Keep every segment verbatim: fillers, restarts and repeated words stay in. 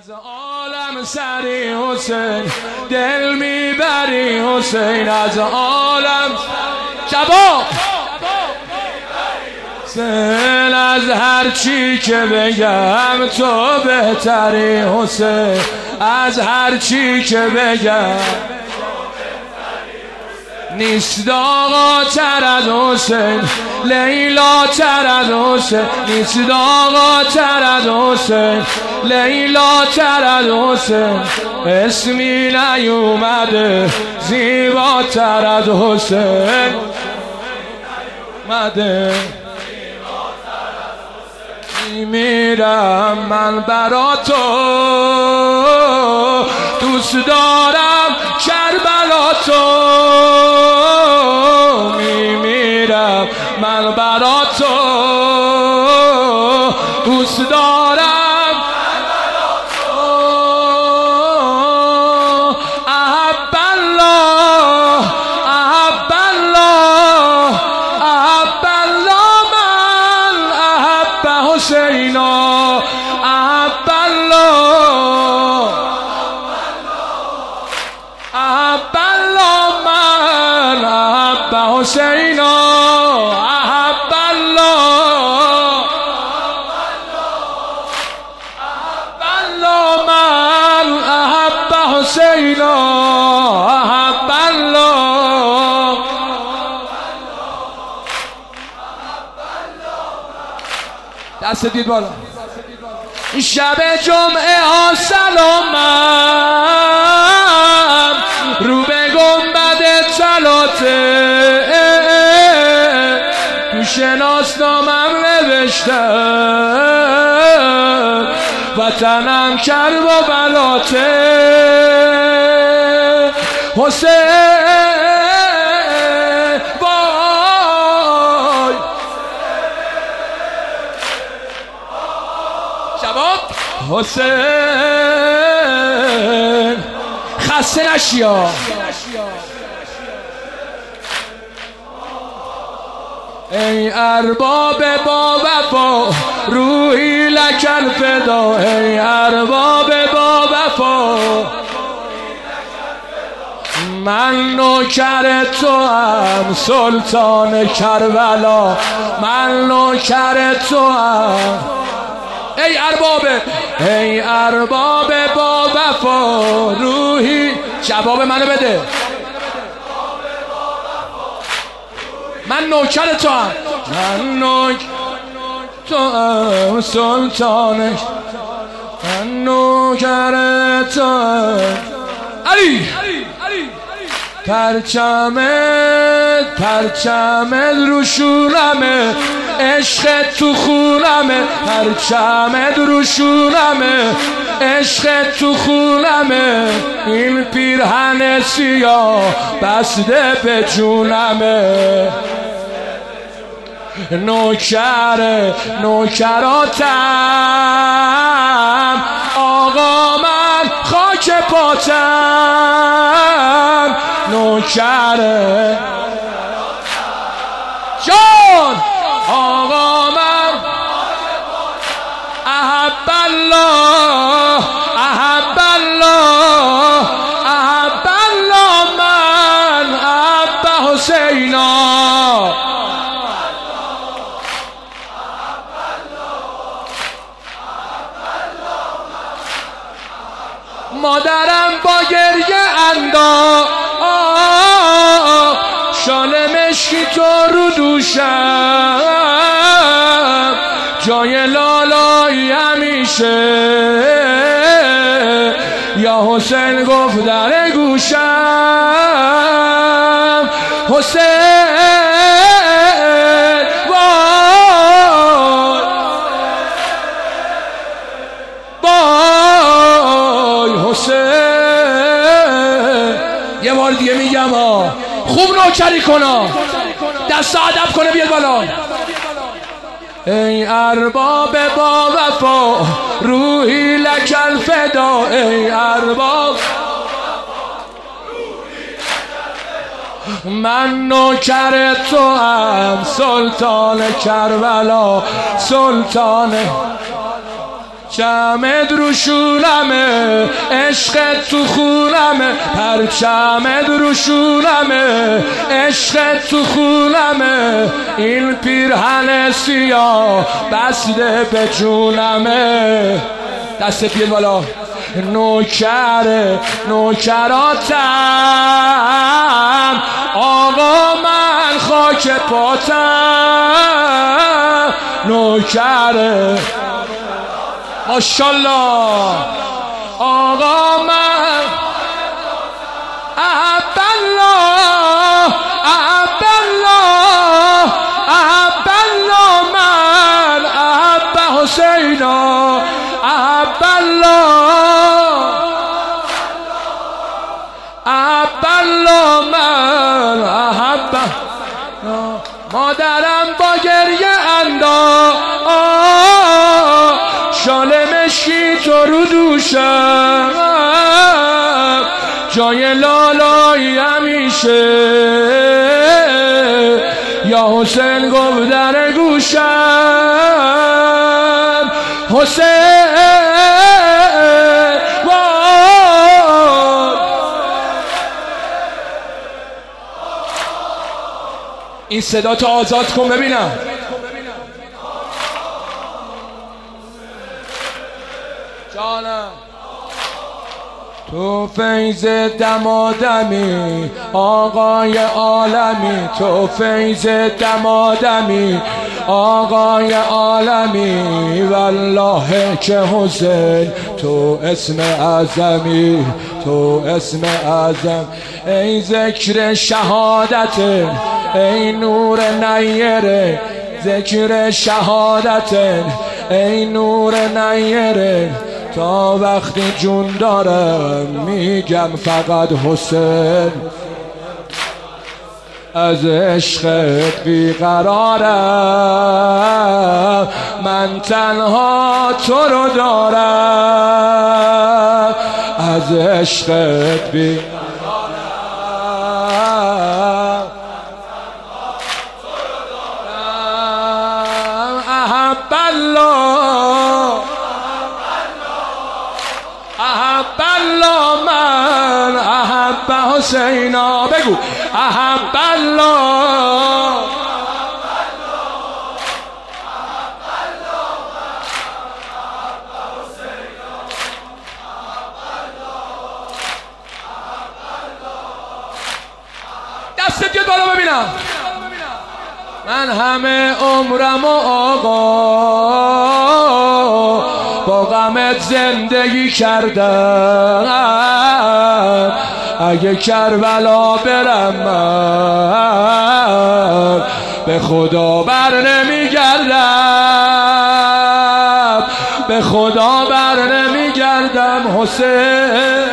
از عالم سری حسین دل میبری حسین از عالم شبا حسین از هر چی که بگم تو بهتری حسین از هر چی که بگم نیست آقا تر از حسین لیلا تر از حسین نیست آقا تر از حسین لیلا تر از حسین اسمی نیومده زیباتر از حسین مده میمیرم من برا تو دوست دارم کربلا تو میمیرم من برا تو دوست دارم کربلا تو احب الله احب الله احب الله من احب حسینا احب الله احب الله من احب حسینا احب الله احب الله من احب حسینا احب الله دست دید بالا شب جمعه ها سلامم رو به گنبد طلاته تو شناسنامم نوشتم وطنم کرب و بلاته حسین وای شباب حسین خسته نشیا ای ارباب با وفا روحی لکن فدا ای ارباب با وفا من نوکر تو هم سلطان کربلا من نوکر تو هم ای ارباب ای ارباب با وفا روحی جواب منو بده من نوکر تو هم من نوکر تو هم سلطانش من نوکر تو هم علی پرچمت پرچمت رو شونمه عشق تو خونمه پرچمت رو شونمه عشق تو خونمه این پیرهن سیاه بسته به جونمه نوکر نوکراتم آقا من خاک پاتم نوکر جان آقا من احب الله احب الله احب الله من احب حسینا مادرم با گریه انداخت شال مشکی تو رو دوشم جای لالایی همیشه یا حسین گفت در گوشم حسین وای وای حسین یه بار دیگه میگم ها خوب نوکری کنا دست ادب کنه بیاد بالا ای ارباب با وفا روحی لکل فدا ای ارباب من نوکر تو هم سلطان کربلا سلطان پرچمت رو شونمه، عشقت تو خونمه، پرچمت رو شونمه، عشقت تو خونمه، این پیرهن سیاه بسته به جونمه. دستت بیاد بالا. نوکر نوکراتم، آقا من خاک پاتم، نوکر ماشالله آقا من احبالله احبالله احبالله من احب حسینا احبالله احبالله من احب. مادرم با گریه انداخت شال مشکی تو رو دوشم، جای لالایی همیشه یا حسین گفت در گوشم، حسین این صدا تو آزاد کن ببینم. جانم تو فیض دمادمی آقای عالمی، تو فیض دمادمی آقای عالمی، والله که حسین تو اسم اعظمی، تو اسم اعظم. ای ذکر شهادت، ای نور نیره، ذکر شهادت، ای نور نیره، تا وقتی جون دارم میگم فقط حسین، از عشقت بیقرارم، من تنها تو رو دارم، از عشقت بیقرارم، احبالله احبالله من احب حسینا. بگو احبالله دستت بیاد بالا ببینم. من همه عمرم و آقا با غمت زندگی کردم، اگه کربلا برم من به خدا بر نمیگردم، به خدا بر نمیگردم. حسین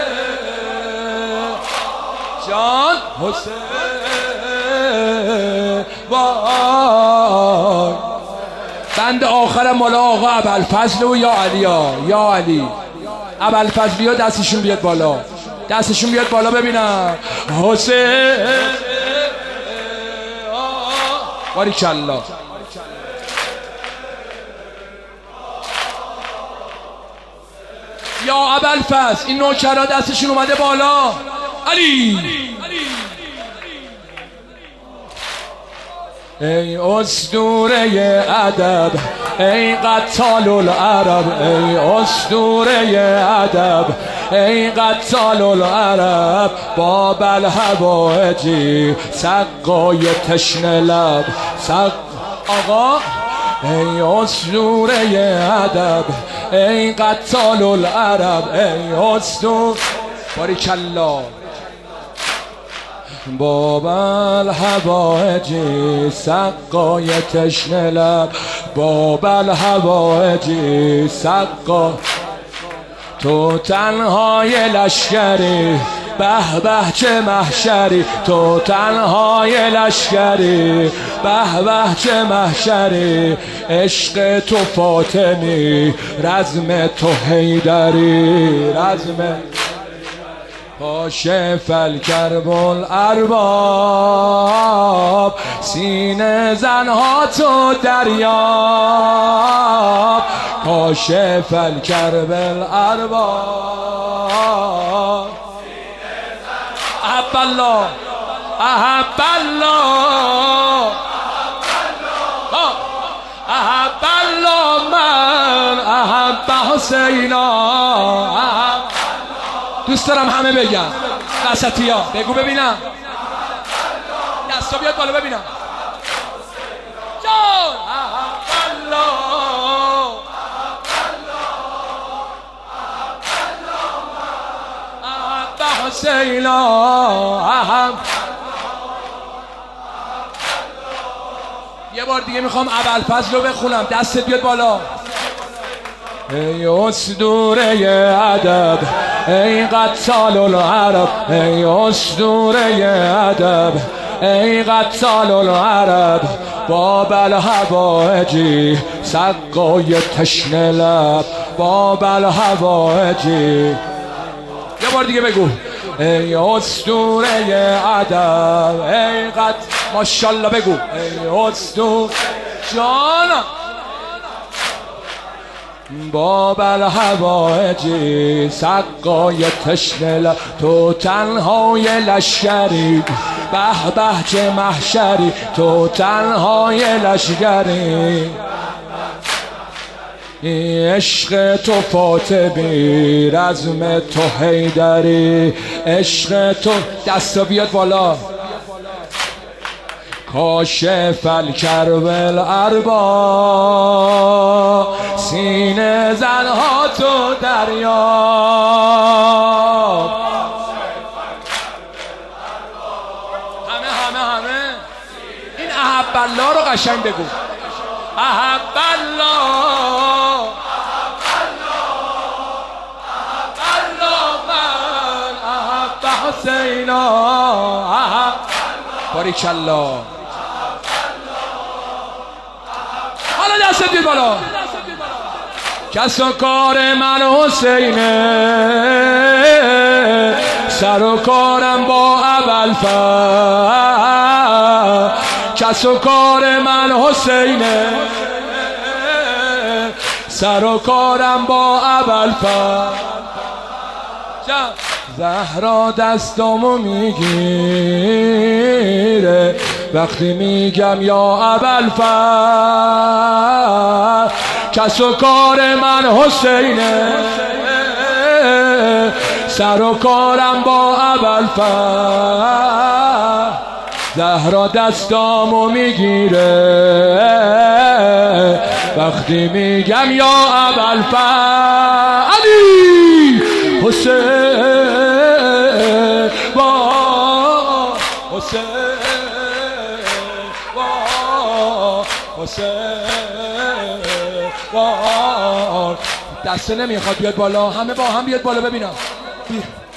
جان حسین وای. بند آخرم مال آقا ابوالفضل و یا علی ها. یا علی ابوالفضلی ها دستشون بیاد بالا، دستشون بیاد بالا ببینم. حسین باریکالله. یا ابوالفضل این نوکرا دستشون اومده بالا. علی ای اسطوره ادب، ای قتال العرب، ای اسطوره ادب، ای قتال العرب، باب الهوایجی سقای تشنه لب. سق آقا ای اسطوره ادب، ای قتال العرب، ای اسطوره باریکالله. باب الهوایجی سقای تشنه لب، باب الهوایجی سقا. تو تنهای لشکری به به چه محشری، تو تنهای لشکری به به چه محشری، عشق تو فاطمی رزم تو حیدری، رزم پاشه فلکر بل ارباب سینه زنها تو دریاب پاشه فلکر بل ارباب احب الله احب الله احب الله من احب حسینا. دوست دارم همه بگم وسطی ها بگو ببینم دستا بیاد بالا ببینم جان احب الله احب حسینا احب. یه بار دیگه میخوام ابوالفضل رو بخونم دستت بیاد بالا. ای اسطوره ادب ای قتال العرب ای اسطوره ادب ای قتال العرب باب الهوایجی سقای تشنه لب باب الهوایجی. یه بار دیگه بگو ای اسطوره ادب ای قتال ماشاءالله بگو ای اسطوره جانم باب الهوایجی سقای تشنه تو تنهای لشکری به به چه محشری تو تنهای لشکری عشق تو فاطمی رزم تو حیدری عشق تو دستا بیاد بالا. کاشف الکربل اربا سینه زنها تو دریاب همه همه همه این احب الله رو قشنگ بگو احب الله احب الله من احب حسینا احب باریک الله. حالا دست بیاد بالا. کس و کار من حسینه سر و کارم با ابوالفضل کس و کار من حسینه سر و کارم با ابوالفضل. زهرا دستامو میگیره وقتی میگم یا ابوالفضل کس و کار من حسینه سر و کارم با ابوالفضل. زهرا دستامو میگیره وقتی میگم یا ابوالفضل علی حسین با حسین با حسین با دسته نمیخواد بیاد بالا همه با هم بیاد بالا ببینم.